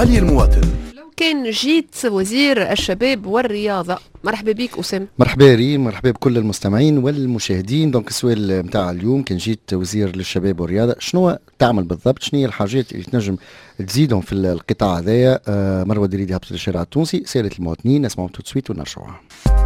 معالي المواطن. لو كان جيت وزير الشباب والرياضة، مرحبا بك أسامة. مرحبا ريم، مرحبا بكل المستمعين والمشاهدين. دونك السؤال متاع اليوم، كان جيت وزير للشباب والرياضة شنو تعمل بالضبط؟ شنو هي الحاجات اللي تنجم تزيدهم في القطاع هذايا؟ مروة دريدي هبطت الشارع التونسي سالت المواطنين، نسمعهم تو سويت ونرجعوا.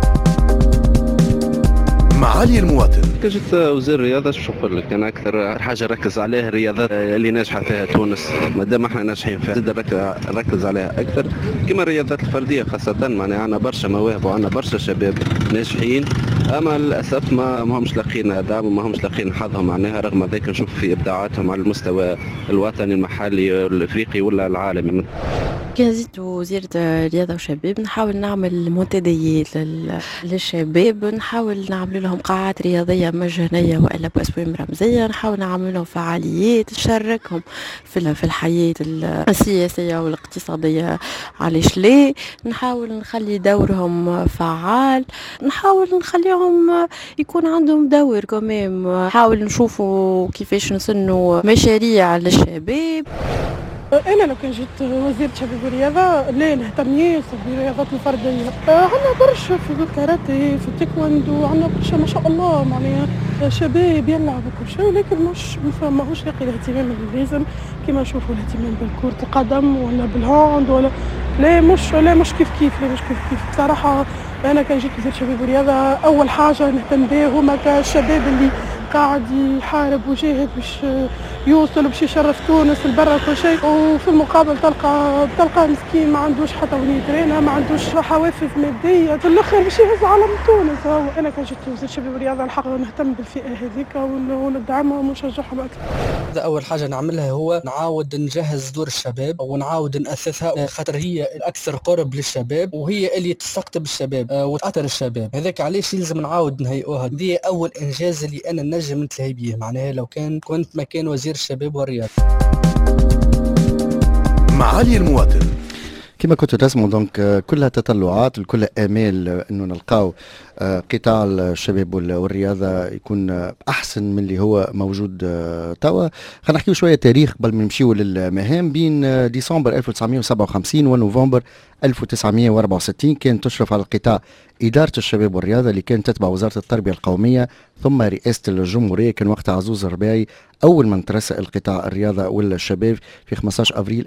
معالي المواطن. كان جيت وزير الرياضة شو نقول لك، أنا أكثر حاجة ركز عليها الرياضات اللي ناجحة فيها تونس، مادام احنا ناجحين فيها زيد نركز عليها أكثر، كما الرياضات الفردية خاصة. معناها عندنا برشا مواهب وعندنا برشا شباب ناجحين، أما للأسف ما همش لاقين دعم وما همش لاقين حظهم. معناها رغم ذلك نشوف في إبداعاتهم على المستوى الوطني المحلي الإفريقي ولا العالمي. كان زدت وزيرة الرياضة والشباب نحاول نعمل منتديات للشباب، نحاول نعمل لهم قاعات رياضية مجانية وإلا بأسبوع رمزية، نحاول نعمل لهم فعاليات تشاركهم في الحياة السياسية والاقتصادية. علاش ليه؟ نحاول نخلي دورهم فعال، نحاول نخليهم يكون عندهم دور كمان، نحاول نشوفوا كيفاش نسنوا مشاريع للشباب. أنا لو كان جيت وزيرة شباب ورياضة لا نهتم ياسر بالرياضات الفردية. عندنا برشا في الكاراتيه في التايكوندو، عندنا برشا ما شاء الله معناها شباب يلعبوا كل شيء، ولكن ماهوش لاقي الاهتمام اللي لازم كيما نشوفوا الاهتمام بالكرة القدم ولا بالهاند ولا مش كيف بصراحة. أنا كان جيت وزيرة شباب ورياضة أول حاجة نهتم بها هما كالشباب اللي قاعد يحارب ويجاهد باش يوصل باش يشرف تونس البرا كل شيء، وفي المقابل تلقى مسكين ما عندوش حتى وين يترينا، ما عندوش حوافز ماديه في الاخر باش يهز علم تونس. انا كان جيت وزير الشباب والرياضه الحق نهتم بالفئه هذيك وندعمهم ونشجعهم اكثر. اول حاجه نعملها هو نعاود نجهز دور الشباب ونعاود نأسسها، خاطر هي الاكثر قرب للشباب وهي اللي تستقطب الشباب وتأثر الشباب. هذاك علاش لازم نعاود نهيئوها. دي اول انجاز اللي انا نجم نتلهي بيه، معناها لو كنت مكان وزير الشباب والرياضة. معالي المواطن. كما كنتوا تسمعوا دونك كلها تطلعات، كلها امال انه نلقاو قطاع الشباب والرياضه يكون احسن من اللي هو موجود توا. خلينا نحكيو شويه تاريخ قبل ما نمشيو للمهام. بين ديسمبر 1957 ونوفمبر 1964 كانت تشرف على القطاع إدارة الشباب والرياضة اللي كانت تتبع وزارة التربية القومية ثم رئاسة الجمهورية. كان وقتها عزوز الرباعي أول من ترسى القطاع الرياضة والشباب في 15 أبريل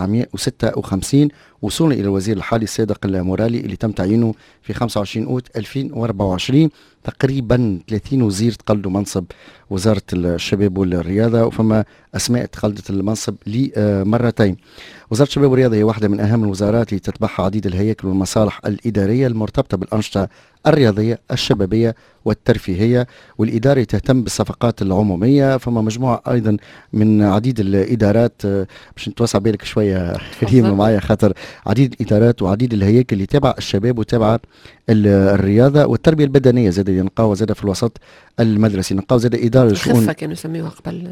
1956 وصولا إلى الوزير الحالي الصادق المورالي اللي تم تعيينه في 25 أوت 2024. تقريبا 30 وزير تقلدوا منصب وزارة الشباب والرياضة، وفما أسماء تقلدت المنصب لمرتين. وزارة الشباب والرياضة هي واحدة من أهم الوزارات اللي تتبعها عديد الهياكل والمصالح الإدارية المرتبطة بالأنشطة الرياضية الشبابية والترفيهية، والإدارة تهتم بالصفقات العمومية. فما مجموعة أيضا من عديد الإدارات، باش نتوسع بالك شوية كريم معايا، خاطر عديد الإدارات وعديد الهياكل اللي تابع الشباب وتابع الرياضة والتربية البدنية. زاد نلقاو زاد في الوسط المدرسي، نلقاو زاد إدارة الشؤون الخفة كانوا يسميوها قبل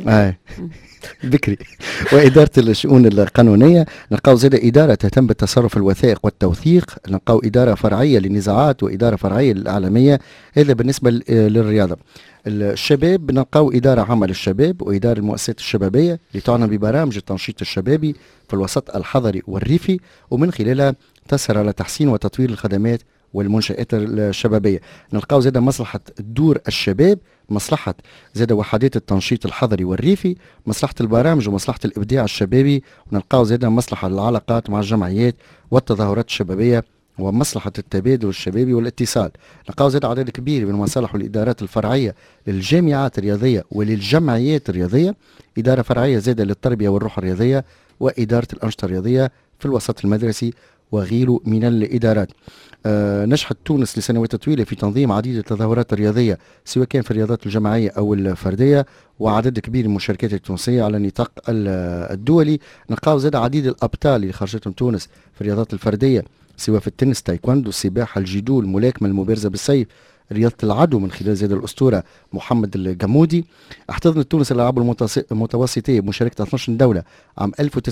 بكري وإدارة الشؤون القانونية. نلقاو زاد إدارة تهتم بالتصرف الوثائق والتوثيق. نلقاو إدارة فرعية للنزاعات وإدارة فرعية للإعلامية. هذا بالنسبة للرياضة. الشباب نلقاو إدارة عامة للشباب وإدارة المؤسسات الشبابية اللي تعنى ببرامج التنشيط الشبابي في الوسط الحضري والريفي، ومن خلالها تسهر على تحسين وتطوير الخدمات والمنشآت الشبابية. نلقاو زاد مصلحة دور الشباب، مصلحة زاد وحدات التنشيط الحضري والريفي، مصلحة البرامج ومصلحة الإبداع الشبابي، ونلقاو زاد مصلحة العلاقات مع الجمعيات والتظاهرات الشبابية ومصلحة التبادل الشبابي والاتصال. نلقاو زاد عدد كبير من المصالح والإدارات الفرعية للجامعات الرياضية وللجمعيات الرياضية، إدارة فرعية زاد للتربية والروح الرياضية وإدارة الأنشطة الرياضية في الوسط المدرسي وغيره من الإدارات. نجحت تونس لسنوات طويلة في تنظيم عديد التظاهرات الرياضية سواء كان في الرياضات الجماعية أو الفردية، وعدد كبير من المشاركات التونسية على النطاق الدولي. نلقاو زاد عديد الأبطال اللي خرجتهم تونس في الرياضات الفردية سواء في التنس، تايكوندو، السباحة، الجيدو، الملاكمة، المبارزة بالسيف، رياضة العدو من خلال زاد الأسطورة محمد الجمودي. احتضنت تونس الألعاب المتوسطية بمشاركة 12 دولة عام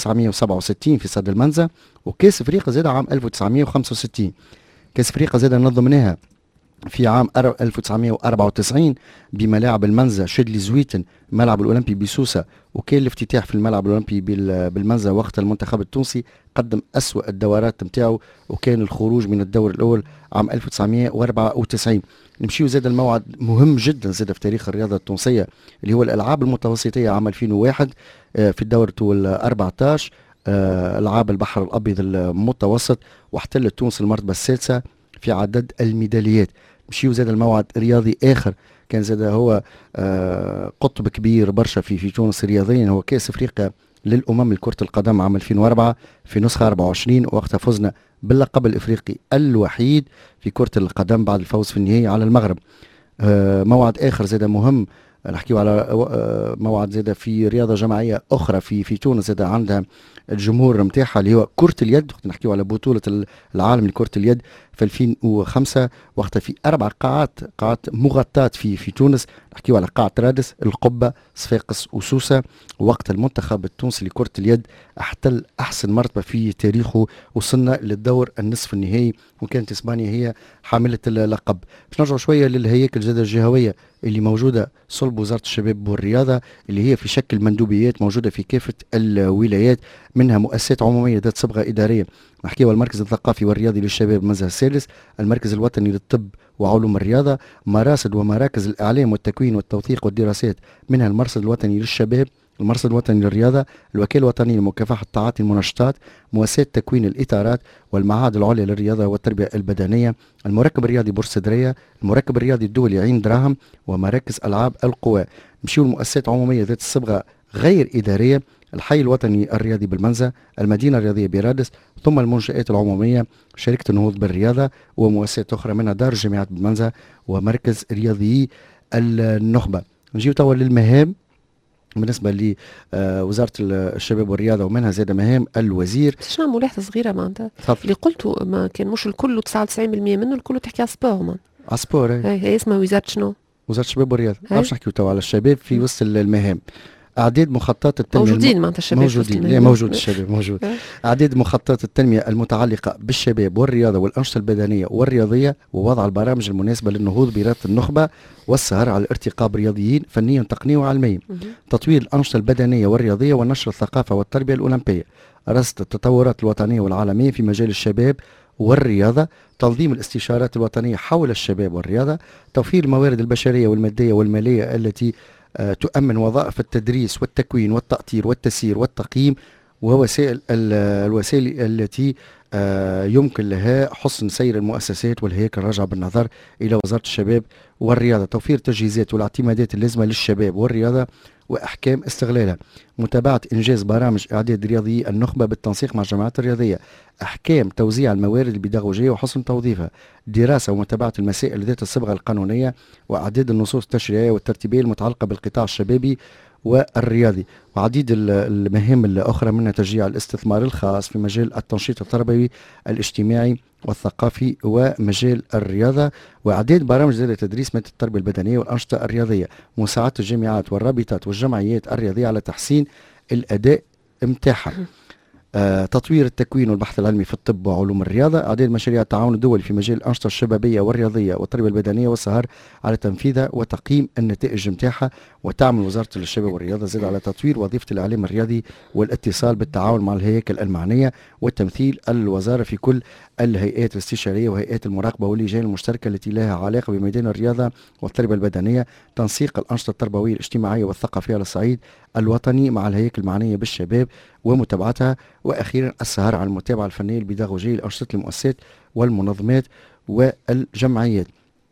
1967 في صد المنزة، وكأس أفريقيا زاد عام 1965. كأس أفريقيا زاد نظمناها في عام 1994 بملاعب المنزا شدلي زويتن الملعب الأولمبي بسوسة، وكان الافتتاح في الملعب الأولمبي بالمنزا وقت المنتخب التونسي قدم أسوأ الدورات متاعه، وكان الخروج من الدور الأول عام 1994. نمشيو زاد الموعد مهم جدا زاد في تاريخ الرياضة التونسية اللي هو الألعاب المتوسطية عام 2001 في الدورة ال14 ألعاب البحر الأبيض المتوسط، واحتلت تونس المرتبة السادسة في عدد الميداليات. مشيو زاد الموعد رياضي آخر كان زاد هو قطب كبير برشا في تونس رياضيا، هو كأس أفريقيا للأمم لكرة القدم عام 2004 في نسخة 24، وقتها فزنا باللقب الإفريقي الوحيد في كرة القدم بعد الفوز في النهائي على المغرب. موعد آخر زاد مهم نحكيو على موعد زاد في رياضة جماعية أخرى في تونس زاد عندها الجمهور متاعها اللي هو كرة اليد. وقت نحكيو على بطولة العالم لكرة اليد في 2005 وقتها في 4 قاعات مغطاة في تونس، نحكيو على قاعة رادس، القبة، صفاقس وسوسة. وقت المنتخب التونسي لكرة اليد احتل أحسن مرتبة في تاريخه، وصلنا للدور النصف النهائي وكانت إسبانيا هي حاملة اللقب. باش نرجعوا شوية للهياكل الجديدة الجهوية اللي موجودة صلب وزارة الشباب والرياضة اللي هي في شكل مندوبيات موجودة في كافة الولايات، منها مؤسسات عمومية ذات صبغة إدارية. نحكيو على المركز الثقافي والرياضي للشباب المنزه السادس، المركز الوطني للطب وعلوم الرياضة، مراصد ومراكز الإعلام والتكوين والتوثيق والدراسات منها المرصد الوطني للشباب، المرصد الوطني للرياضة، الوكالة الوطنية لمكافحة تعاطي المنشطات، مؤسسات تكوين الإطارات، والمعاهد العليا للرياضة والتربية البدنية، المركب الرياضي بورسدرية، المركب الرياضي الدولي عين دراهم، ومراكز ألعاب القوى. نمشيو المؤسسات عمومية ذات الصبغة غير إدارية، الحي الوطني الرياضي بالمنزه، المدينة الرياضية برادس، ثم المنشآت العمومية، شركة النهوض بالرياضة ومؤسسات أخرى منها دار الجامعات بالمنزه ومركز رياضي النخبة. نجيو توا للمهام بالنسبة لوزارة الشباب والرياضة، ومنها زاد مهام الوزير. شنو ملاحظة صغيرة معناتها اللي قلته ما كان مش الكل 99% منه الكل تحكي على سبور مان. على سبور هي اسمها وزارة شنو؟ وزارة الشباب والرياضة. مش نحكيو توا على الشباب في وسط المهام. أعداد مخططات التنمية موجودين معناتها الشباب موجودين موجود الشباب موجود. أعداد مخططات التنمية المتعلقة بالشباب والرياضة والأنشطة البدنية والرياضية، ووضع البرامج المناسبة للنهوض برياضة النخبة والسهر على الارتقاء برياضيين فنيا تقنيا وعلميا، تطوير الأنشطة البدنية والرياضية ونشر الثقافة والتربية الأولمبية، رصد التطورات الوطنية والعالمية في مجال الشباب والرياضة، تنظيم الاستشارات الوطنية حول الشباب والرياضة، توفير الموارد البشرية والمادية والمالية التي تؤمن وظائف التدريس والتكوين والتأطير والتسيير والتقييم، ووسائل الوسائل التي يمكن لها حسن سير المؤسسات والهياكل الراجعة بالنظر إلى وزارة الشباب والرياضة، توفير التجهيزات والاعتمادات اللازمة للشباب والرياضة وأحكام استغلالها، متابعة إنجاز برامج إعداد رياضيي النخبة بالتنسيق مع الجماعات الرياضية، أحكام توزيع الموارد البيداغوجية وحسن توظيفها، دراسة ومتابعة المسائل ذات الصبغة القانونية وإعداد النصوص التشريعية والترتيبية المتعلقة بالقطاع الشبابي والرياضي، وعديد المهام الأخرى منها تشجيع الاستثمار الخاص في مجال التنشيط التربوي الاجتماعي والثقافي ومجال الرياضة، وإعداد برامج لتدريس مادة التربية البدنية والأنشطة الرياضية، مساعدة الجامعات والرابطات والجمعيات الرياضية على تحسين الأداء متاعها، تطوير التكوين والبحث العلمي في الطب وعلوم الرياضة، إعداد مشاريع التعاون الدولي في مجال الأنشطة الشبابية والرياضية والتربية البدنية والسهر على تنفيذها وتقييم النتائج متاعها، وتعمل وزارة الشباب والرياضة زاد على تطوير وظيفة الإعلام الرياضي والاتصال بالتعاون مع الهياكل المعنية وتمثيل الوزارة في كل الهيئات الاستشارية وهيئات المراقبة واللجان المشتركة التي لها علاقة بميدان الرياضة والتربية البدنية، تنسيق الأنشطة التربوية الاجتماعية والثقافية على الصعيد الوطني مع الهياكل المعنية بالشباب ومتابعتها، وأخيرا السهر على المتابعة الفنية البيداغوجية لأنشطة المؤسسات والمنظمات والجمعيات.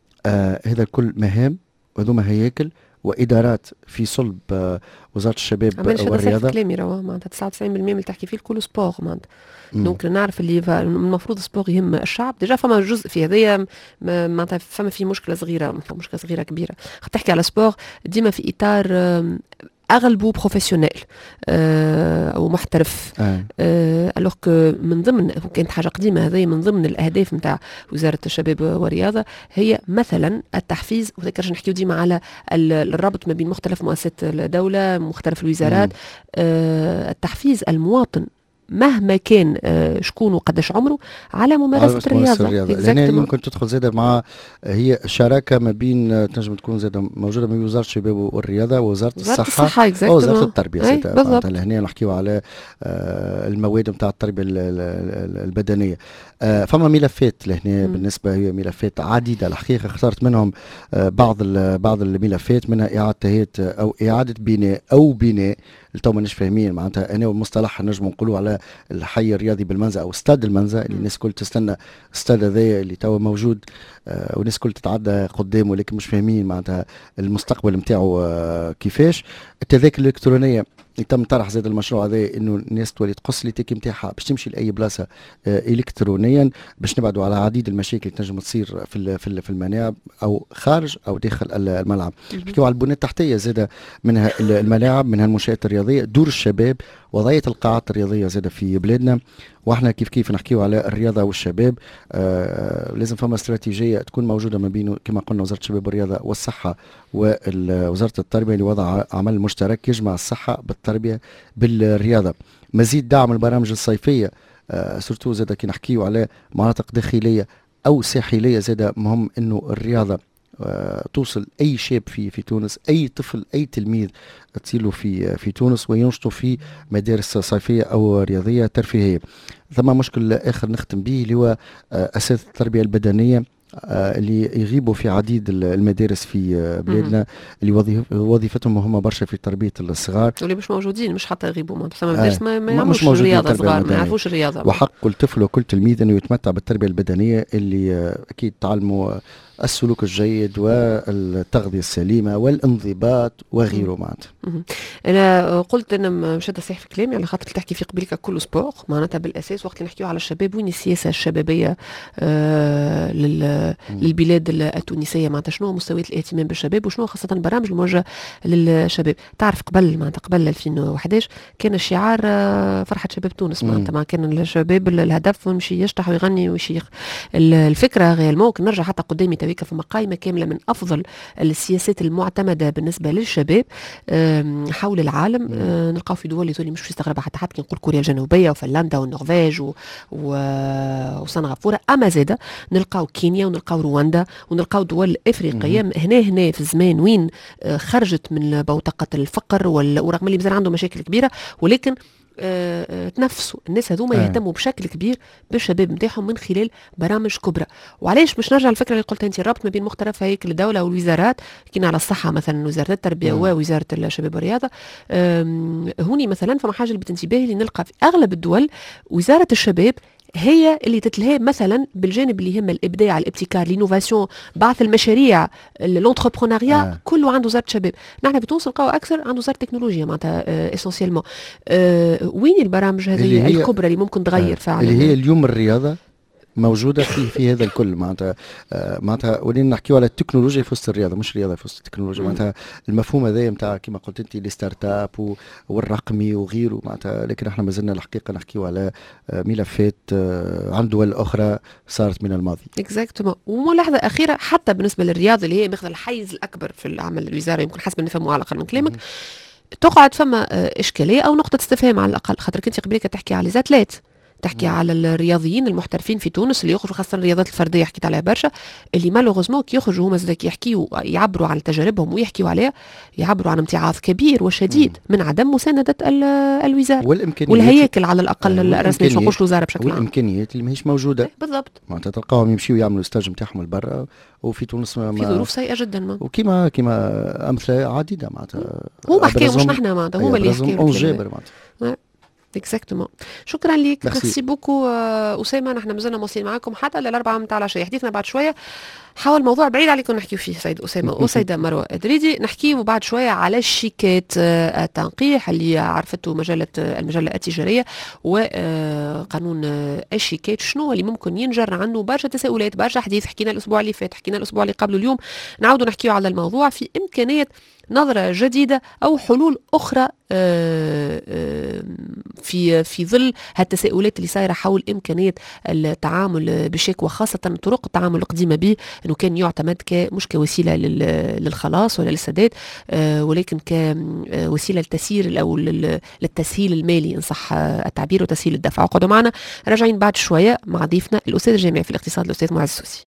هذا الكل مهام وهذوما هياكل وإدارات في صلب وزارة الشباب والرياضة. كلامي راه معناتها 99% من اللي تحكي فيه الكل سبور معناتها. دونك نعرف اللي المفروض السبور يهم الشعب، ديجا فما جزء في هذايا معناتها فما في مشكلة صغيرة كبيرة. تحكي على سبور ديما في إطار اغلبه بروفيسيونيل او محترف، الوغ كو من ضمن كانت حاجه قديمه هذه من ضمن الاهداف نتاع وزاره الشباب والرياضه هي مثلا التحفيز، وذكرش نحكيو ديما على الربط ما بين مختلف مؤسسات الدوله مختلف الوزارات، التحفيز المواطن مهما كان شكون وقداش عمره على ممارسة الرياضة. لأن يمكن تدخل زادة مع هي شراكة ما بين تنجم تكون زادة موجودة من وزارة الشباب والرياضة ووزارة الصحة ووزارة التربية زادة. بالضبط. هنا نحكيو على المواد نتاع التربية البدنية. فما ملفات لهنا بالنسبة هي ملفات عديدة الحقيقة، اخترت منهم بعض الملفات، منها إعادة تهيئة أو إعادة بناء أو بناء التو مانيش فاهمين معناتها انا والمصطلح نجم نقولوا على الحي الرياضي بالمنزه او استاد المنزه اللي الناس كل تستنى استاد هذايا اللي تو موجود والناس كل تتعدى قدامه، لكن مش فاهمين معناتها المستقبل نتاعو كيفاش. التذاكر الالكترونيه تم طرح زاد المشروع هذا انه الناس تولي تقص لي تيكي نتاعها باش تمشي لاي بلاصه الكترونيا، باش نبعدوا على عديد المشاكل اللي تنجم تصير في الملاعب او خارج او داخل الملعب. نحكيو على البنيه التحتيه زاد، منها الملاعب، منها المنشآت الرياضيه، دور الشباب، وضعيه القاعات الرياضيه زاد في بلادنا. واحنا كيف نحكيو على الرياضه والشباب، لازم فما استراتيجيه تكون موجوده ما بين كما قلنا وزاره الشباب والرياضه والصحه ووزاره التربيه لوضع عمل مشترك يجمع الصحه بالتربيه بالرياضه. مزيد دعم البرامج الصيفيه، سورتو زاد كي نحكيو على مناطق داخليه او ساحليه، زاد مهم انه الرياضه توصل اي شاب في تونس، اي طفل اي تلميذ تصيله في تونس وينشطوا في مدارس صيفيه او رياضيه ترفيهيه. ثم مشكل اخر نختم به اللي هو اساتذه التربيه البدنيه اللي يغيبوا في عديد المدارس في بلادنا، اللي وظيفتهم مهمه برشا في تربيه الصغار، واللي مش موجودين، مش حتى يغيبوا مدارس ما يعملوش الرياضه، صغار ما يعرفوش الرياضه. وحق كل طفل وكل تلميذ انه يتمتع بالتربيه البدنيه اللي اكيد تعلموا السلوك الجيد والتغذية السليمة والانضباط وغيره معناتها. أنا قلت أنا مشيت أصيح في كلامي على خاطر تحكي في قبيلك كل سبور معناتها بالأساس. وقت اللي نحكيو على الشباب، وين السياسة الشبابية للبلاد التونسية، معناتها شنو مستويات الاهتمام بالشباب وشنو خاصة البرامج الموجهة للشباب. تعرف قبل 2011 كان الشعار فرحة شباب تونس، معناتها ما كان الشباب الهدف يمشي يشطح ويغني ويشيخ. الفكرة غير ممكن نرجع حتى قدامي تويكا في قائمة كاملة من أفضل السياسات المعتمدة بالنسبة للشباب حول العالم. نلقاو في دول اللي مش مستغربة حتى كي نقول كوريا الجنوبية وفنلندا والنرويج وسنغافورة، أما زادة نلقاو كينيا ونلقاو رواندا ونلقاو دول إفريقية هنا في زمان وين خرجت من بوتقة الفقر ورغم اللي مازال عندهم مشاكل كبيرة، ولكن تنفسوا الناس هذوما يهتموا بشكل كبير بالشباب نتاعهم من خلال برامج كبرى. وعلاش مش نرجع الفكره اللي قلت انت، الربط ما بين مختلف هيكل الدوله والوزارات، كنا على الصحه مثلا وزاره التربيه ووزاره الشباب والرياضه. هوني مثلا فما حاجه اللي بتنتبه لي، نلقى في اغلب الدول وزاره الشباب هي اللي تتلهي مثلا بالجانب اللي يهم الابداع، الابتكار، لينوفاسيون، بعث المشاريع، الانتربرونيا، كله عنده وزاره شباب. نحن بتونس نلقاو اكثر عنده وزاره تكنولوجيا معناتها اسونسيلمون. وين البرامج هذه الكبرى اللي ممكن تغير فعلا؟ اللي هي اليوم الرياضه موجوده في هذا الكل معناتها ولين نحكيو على التكنولوجيا في وسط الرياضه، مش الرياضه في وسط التكنولوجيا. معناتها المفهوم هذا نتاع كما قلت انت لي ستارت اب والرقمي وغيره معناتها، لكن احنا مازلنا الحقيقه نحكيو على ملفات عند دول اخرى صارت من الماضي. اكزاكتومون. وملاحظه اخيره حتى بالنسبه للرياضه اللي هي ماخذه الحيز الاكبر في العمل الوزاري، يمكن حسب نفهموا على الاقل من كلامك، تقعد فما اشكاليه او نقطه استفهام على الاقل، خاطر كنت قبلك تحكي على زاتلات، تحكي على الرياضيين المحترفين في تونس اللي يخرجوا، خاصه الرياضات الفرديه حكيت عليها برشا، اللي مالوغوزمون كي يخرجوا هما زادك يحكيوا يعبروا عن تجاربهم ويحكيوا عليها، يعبروا عن امتعاض كبير وشديد من عدم مسانده الوزاره والهياكل على الاقل الرسميه، مش نقولش الوزاره بشكل عام، والامكانيات اللي ماهيش موجوده بالضبط. معناتها تلقاهم يمشيوا يعملوا الستاج نتاعهم لبرا وفي تونس في ظروف سيئه جدا وكما امثله عديده معناتها هما حكاوا مش نحن معناتها هما اللي يحكيوا اكزاكتومون. شكرا لك، ميرسي بوكو أسامة. نحن مازلنا مواصلين معكم حتى للأربعة متاع العشية. حديثنا بعد شوية حاول موضوع بعيد عليكم نحكيو فيه سيد أسامة وسيدة مروة دريدي. نحكيو بعد شوية على الشيكات التنقيح اللي عرفته المجلة التجارية وقانون الشيكات، شنو اللي ممكن ينجر عنه برشا تساؤلات برشا حديث. حكينا الأسبوع اللي فات، حكينا الأسبوع اللي قبله، اليوم نعودوا نحكيو على الموضوع في إمكانية نظرة جديدة أو حلول أخرى في ظل هالتساؤلات اللي صايرة حول إمكانية التعامل بالشكوى، خاصة طرق التعامل القديمة به أنه كان يعتمد مش كوسيلة للخلاص ولا للسداد، ولكن كوسيلة للتسيير أو للتسهيل المالي إن صح التعبير، وتسهيل الدفع. وقعدوا معنا راجعين بعد شوية مع ضيفنا الأستاذ الجامعي في الاقتصاد الأستاذ معز السوسي.